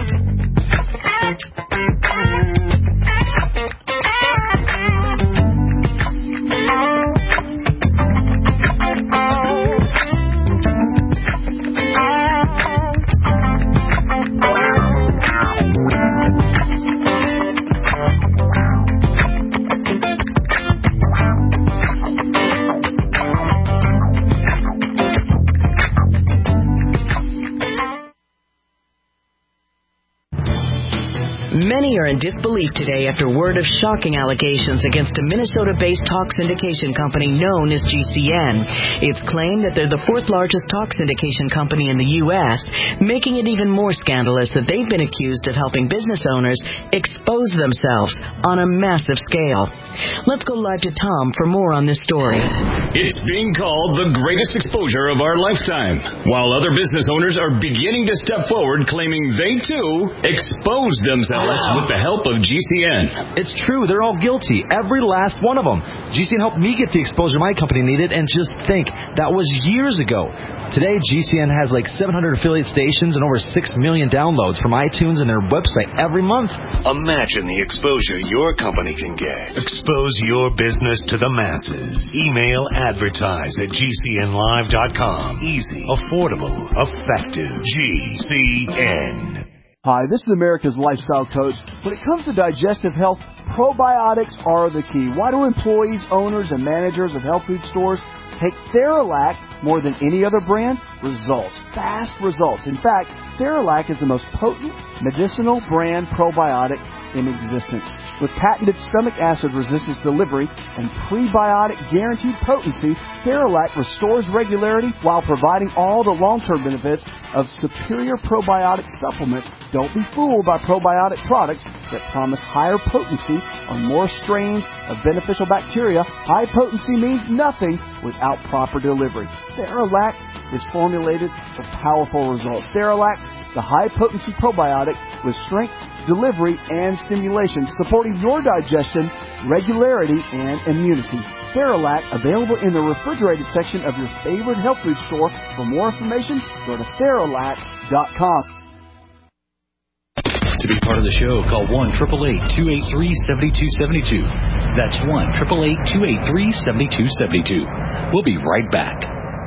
S16: Many are in disbelief today after word of shocking allegations against a Minnesota-based talk syndication company known as GCN. It's claimed that they're the fourth largest talk syndication company in the U.S., making it even more scandalous that they've been accused of helping business owners expose themselves on a massive scale. Let's go live to Tom for more on this story.
S2: It's being called the greatest exposure of our lifetime, while other business owners are beginning to step forward claiming they, too, exposed themselves with the help of GCN.
S22: It's true. They're all guilty. Every last one of them. GCN helped me get the exposure my company needed, and just think, that was years ago. Today, GCN has like 700 affiliate stations and over 6 million downloads from iTunes and their website every month.
S18: Imagine the exposure your company can get. Expose your business to the masses. Email advertise@gcnlive.com. Easy, affordable, effective. GCN.
S4: Hi, this is America's Lifestyle Coach. When it comes to digestive health, probiotics are the key. Why do employees, owners, and managers of health food stores take Theralac more than any other brand? Results. Fast results. In fact, Theralac is the most potent medicinal brand probiotic in existence. With patented stomach acid resistance delivery and prebiotic guaranteed potency, Theralac restores regularity while providing all the long-term benefits of superior probiotic supplements. Don't be fooled by probiotic products that promise higher potency on more strains of beneficial bacteria. High potency means nothing without proper delivery. Theralac is formulated for powerful results. Theralac, the high-potency probiotic with strength, delivery, and stimulation, supporting your digestion, regularity, and immunity. Theralac, available in the refrigerated section of your favorite health food store. For more information, go to Theralac.com.
S13: To be part of the show, call 1-888-283-7272. That's 1-888-283-7272. We'll be right back.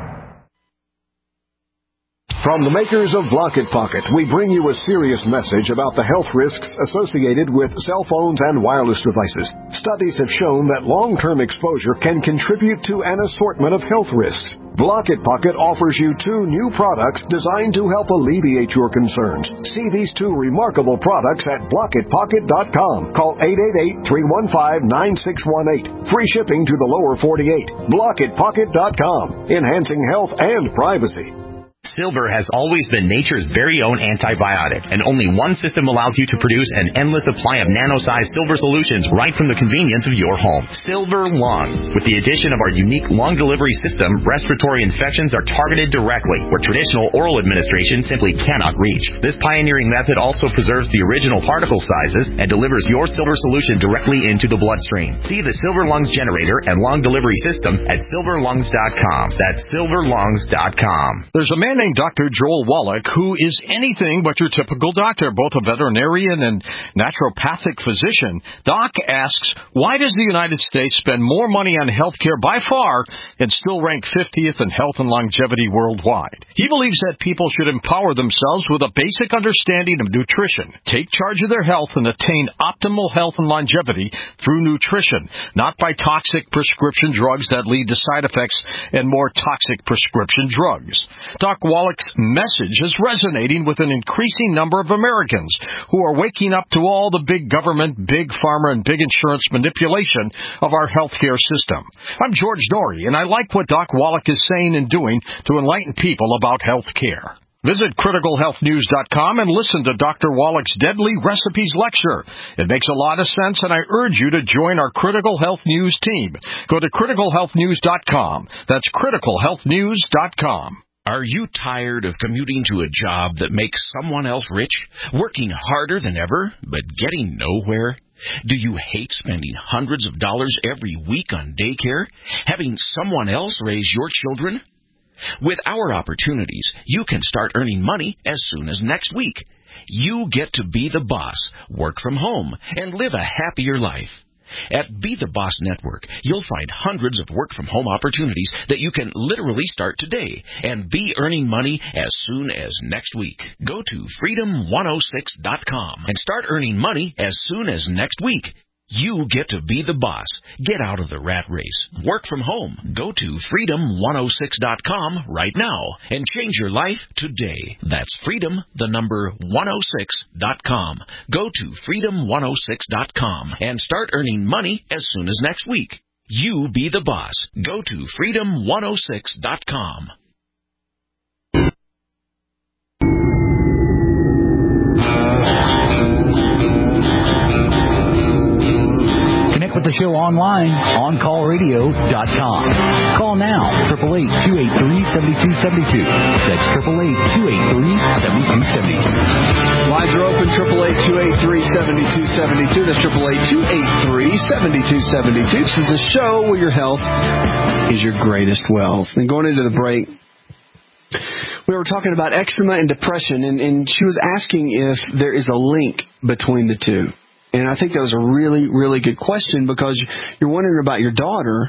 S23: From the makers of Block It Pocket, we bring you a serious message about the health risks associated with cell phones and wireless devices. Studies have shown that long-term exposure can contribute to an assortment of health risks. Block It Pocket offers you 2 new products designed to help alleviate your concerns. See these 2 remarkable products at blockitpocket.com. Call 888-315-9618. Free shipping to the lower 48. Blockitpocket.com. Enhancing health and privacy.
S24: Silver has always been nature's very own antibiotic, and only one system allows you to produce an endless supply of nano-sized silver solutions right from the convenience of your home. Silver Lungs. With the addition of our unique lung delivery system, respiratory infections are targeted directly, where traditional oral administration simply cannot reach. This pioneering method also preserves the original particle sizes and delivers your silver solution directly into the bloodstream. See the Silver Lungs generator and lung delivery system at silverlungs.com. That's silverlungs.com.
S25: There's a man named Dr. Joel Wallach, who is anything but your typical doctor, both a veterinarian and naturopathic physician. Doc asks, why does the United States spend more money on health care by far and still rank 50th in health and longevity worldwide? He believes that people should empower themselves with a basic understanding of nutrition, take charge of their health, and attain optimal health and longevity through nutrition, not by toxic prescription drugs that lead to side effects and more toxic prescription drugs. Doc Wallach's message is resonating with an increasing number of Americans who are waking up to all the big government, big pharma, and big insurance manipulation of our healthcare system. I'm George Norrie, and I like what Doc Wallach is saying and doing to enlighten people about health care. Visit criticalhealthnews.com and listen to Dr. Wallach's Deadly Recipes lecture. It makes a lot of sense, and I urge you to join our Critical Health News team. Go to criticalhealthnews.com. That's criticalhealthnews.com.
S19: Are you tired of commuting to a job that makes someone else rich, working harder than ever, but getting nowhere? Do you hate spending hundreds of dollars every week on daycare, having someone else raise your children? With our opportunities, you can start earning money as soon as next week. You get to be the boss, work from home, and live a happier life. At Be the Boss Network, you'll find hundreds of work-from-home opportunities that you can literally start today and be earning money as soon as next week. Go to freedom106.com and start earning money as soon as next week.
S3: You get to be the boss. Get out of the rat race. Work from home. Go to freedom106.com right now and change your life today. That's freedom106.com. Go to freedom106.com and start earning money as soon as next week. You be the boss. Go to freedom106.com.
S13: With the show online, OnCallRadio.com. Call now, 888-283-7272. That's 888-283-7272.
S4: Lines are open, 888-283-7272. That's 888-283-7272. This is the show where your health is your greatest wealth. And going into the break, we were talking about eczema and depression, and she was asking if there is a link between the two. And I think that was a really, really good question because you're wondering about your daughter.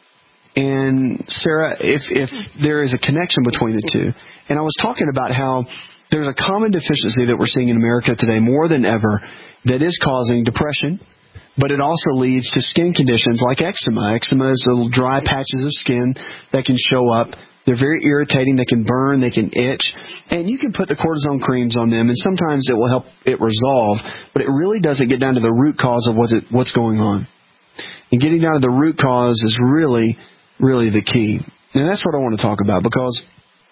S4: And, Sarah, if there is a connection between the two. And I was talking about how there's a common deficiency that we're seeing in America today more than ever that is causing depression, but it also leads to skin conditions like eczema. Eczema is little dry patches of skin that can show up. They're very irritating. They can burn. They can itch. And you can put the cortisone creams on them, and sometimes it will help it resolve, but it really doesn't get down to the root cause of what's going on. And getting down to the root cause is really, really the key. And that's what I want to talk about, because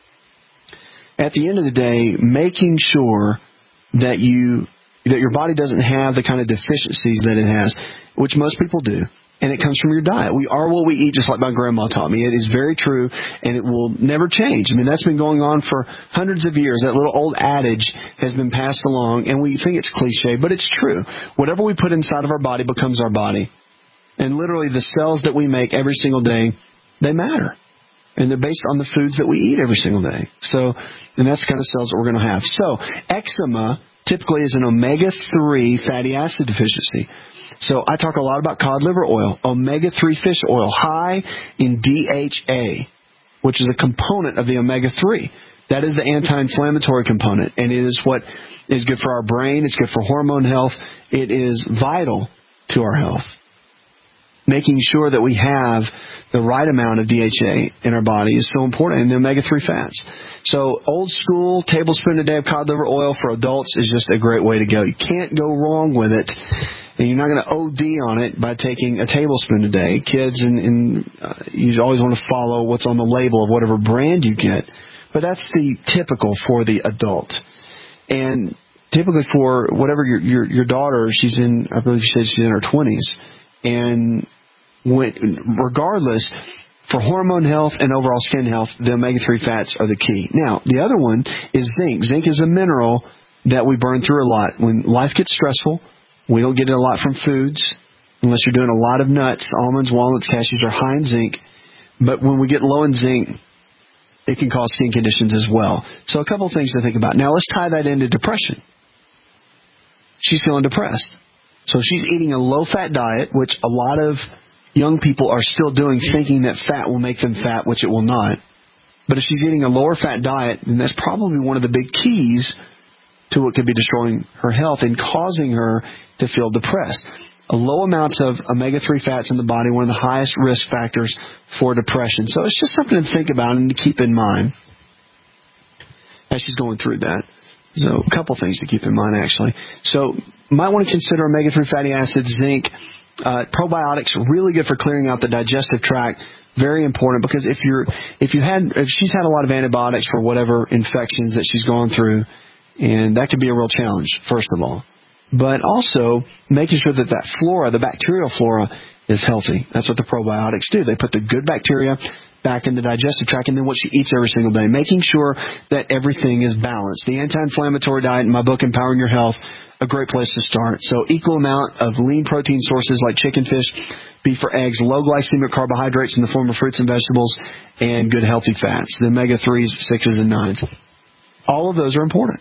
S4: at the end of the day, making sure that your body doesn't have the kind of deficiencies that it has, which most people do. And it comes from your diet. We are what we eat, just like my grandma taught me. It is very true, and it will never change. I mean, that's been going on for hundreds of years. That little old adage has been passed along, and we think it's cliche, but it's true. Whatever we put inside of our body becomes our body. And literally the cells that we make every single day, they matter. And they're based on the foods that we eat every single day. So, and that's the kind of cells that we're going to have. So, eczema typically is an omega-3 fatty acid deficiency. So I talk a lot about cod liver oil, omega-3 fish oil, high in DHA, which is a component of the omega-3. That is the anti-inflammatory component, and it is what is good for our brain. It's good for hormone health. It is vital to our health. Making sure that we have the right amount of DHA in our body is so important, and the omega-3 fats. So old school tablespoon a day of cod liver oil for adults is just a great way to go. You can't go wrong with it. And you're not going to OD on it by taking a tablespoon a day. Kids, you always want to follow what's on the label of whatever brand you get. But that's the typical for the adult. And typically for whatever your daughter, she's in, I believe she said she's in her 20s. And regardless, for hormone health and overall skin health, the omega-3 fats are the key. Now, the other one is zinc. Zinc is a mineral that we burn through a lot. When life gets stressful, we don't get it a lot from foods, unless you're doing a lot of nuts. Almonds, walnuts, cashews are high in zinc. But when we get low in zinc, it can cause skin conditions as well. So a couple of things to think about. Now, let's tie that into depression. She's feeling depressed. So she's eating a low-fat diet, which a lot of young people are still doing, thinking that fat will make them fat, which it will not. But if she's eating a lower-fat diet, then that's probably one of the big keys to what could be destroying her health and causing her to feel depressed. A low amounts of omega-3 fats in the body, one of the highest risk factors for depression. So it's just something to think about and to keep in mind as she's going through that. So a couple things to keep in mind, actually. So might want to consider omega-3 fatty acids, zinc, probiotics, really good for clearing out the digestive tract. Very important, because if she's had a lot of antibiotics for whatever infections that she's gone through, and that could be a real challenge, first of all. But also making sure that flora, the bacterial flora, is healthy. That's what the probiotics do. They put the good bacteria back in the digestive tract, and then what she eats every single day, making sure that everything is balanced. The anti-inflammatory diet in my book, Empowering Your Health, a great place to start. So equal amount of lean protein sources like chicken, fish, beef, or eggs, low glycemic carbohydrates in the form of fruits and vegetables, and good healthy fats, the omega-3s, 6s, and 9s. All of those are important.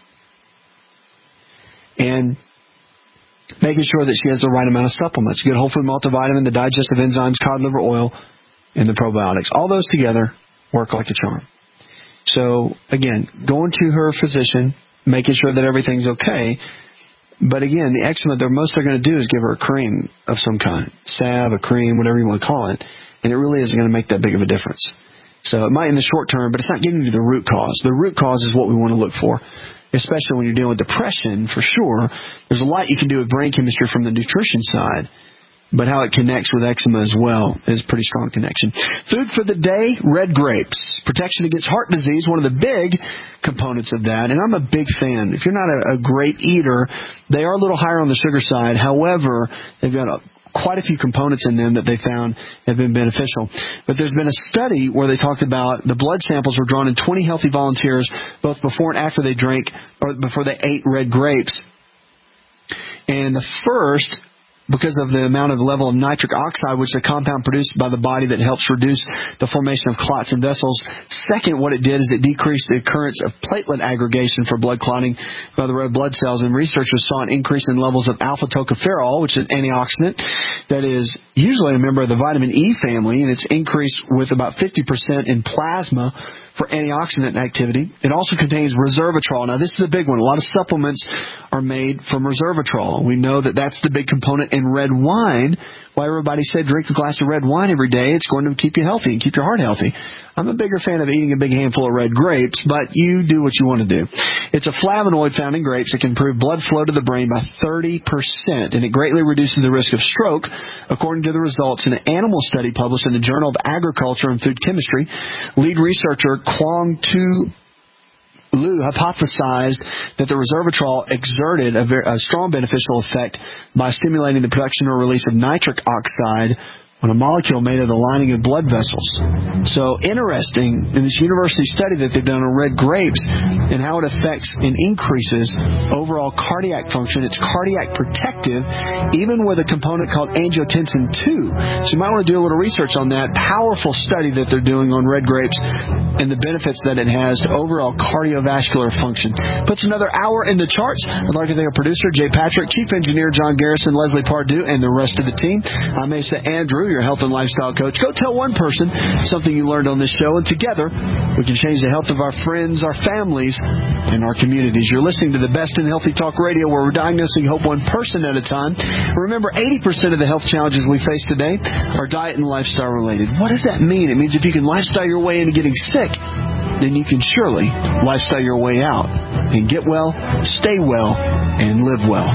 S4: And making sure that she has the right amount of supplements. Good whole food multivitamin, the digestive enzymes, cod liver oil, and the probiotics. All those together work like a charm. So, again, going to her physician, making sure that everything's okay. But again, the eczema, the most they're going to do is give her a cream of some kind, salve, a cream, whatever you want to call it, and it really isn't going to make that big of a difference. So it might in the short term, but it's not getting you the root cause. The root cause is what we want to look for, especially when you're dealing with depression, for sure. There's a lot you can do with brain chemistry from the nutrition side, but how it connects with eczema as well is a pretty strong connection. Food for the day, red grapes. Protection against heart disease, one of the big components of that. And I'm a big fan. If you're not a grape eater, they are a little higher on the sugar side. However, they've got quite a few components in them that they found have been beneficial. But there's been a study where they talked about the blood samples were drawn in 20 healthy volunteers, both before and after they drank, or before they ate red grapes. And the first, because of the amount of level of nitric oxide, which is a compound produced by the body that helps reduce the formation of clots and vessels. Second, what it did is it decreased the occurrence of platelet aggregation for blood clotting by the red blood cells, and researchers saw an increase in levels of alpha-tocopherol, which is an antioxidant that is usually a member of the vitamin E family, and it's increased with about 50% in plasma for antioxidant activity. It also contains resveratrol. Now, this is a big one. A lot of supplements are made from resveratrol. We know that that's the big component in red wine. Why everybody said drink a glass of red wine every day. It's going to keep you healthy and keep your heart healthy. I'm a bigger fan of eating a big handful of red grapes, but you do what you want to do. It's a flavonoid found in grapes that can improve blood flow to the brain by 30%, and it greatly reduces the risk of stroke, according to the results in an animal study published in the Journal of Agriculture and Food Chemistry. Lead researcher Kwang Tu Liu hypothesized that the resveratrol exerted a strong beneficial effect by stimulating the production or release of nitric oxide on a molecule made of the lining of blood vessels. So interesting in this university study that they've done on red grapes and how it affects and increases overall cardiac function. It's cardiac protective, even with a component called angiotensin II. So you might want to do a little research on that powerful study that they're doing on red grapes and the benefits that it has to overall cardiovascular function. Puts another hour in the charts. I'd like to thank our producer, Jay Patrick, Chief Engineer John Garrison, Leslie Pardue, and the rest of the team. I'm Asa Andrew, your health and lifestyle coach. Go tell one person something you learned on this show, and together we can change the health of our friends, our families, and our communities. You're listening to the best in Healthy Talk Radio, where we're diagnosing hope one person at a time. Remember, 80% of the health challenges we face today are diet and lifestyle related. What does that mean? It means if you can lifestyle your way into getting sick, then you can surely lifestyle your way out and get well, stay well, and live well.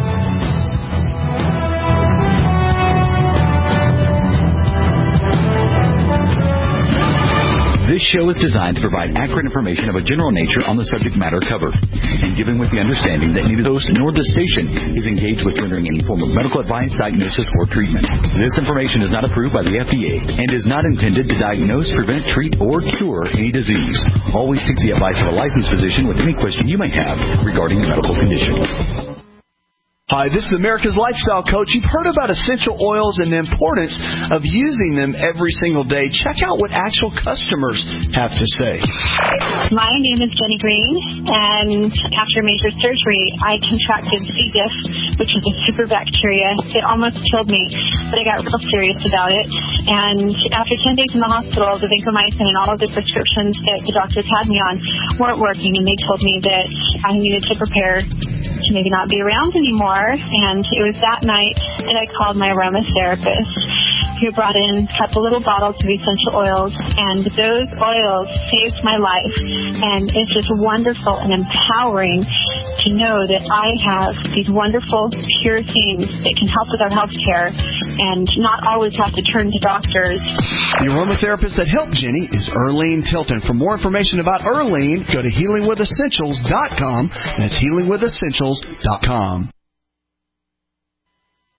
S13: This show is designed to provide accurate information of a general nature on the subject matter covered, and given with the understanding that neither the host nor the station is engaged with rendering any form of medical advice, diagnosis, or treatment. This information is not approved by the FDA and is not intended to diagnose, prevent, treat, or cure any disease. Always seek the advice of a licensed physician with any question you may have regarding a medical condition.
S4: Hi, this is America's Lifestyle Coach. You've heard about essential oils and the importance of using them every single day. Check out what actual customers have to say.
S5: My name is Jenny Green, and after major surgery, I contracted C. diff, which is a super bacteria. It almost killed me, but I got real serious about it. And after 10 days in the hospital, the vancomycin and all of the prescriptions that the doctors had me on weren't working, and they told me that I needed to prepare to maybe not be around anymore. And it was that night that I called my aromatherapist, who brought in a couple little bottles of essential oils, and those oils saved my life. And it's just wonderful and empowering to know that I have these wonderful, pure things that can help with our health care and not always have to turn to doctors.
S4: The aromatherapist that helped Jenny is Earlene Tilton. For more information about Earlene, go to healingwithessentials.com. That's healingwithessentials.com.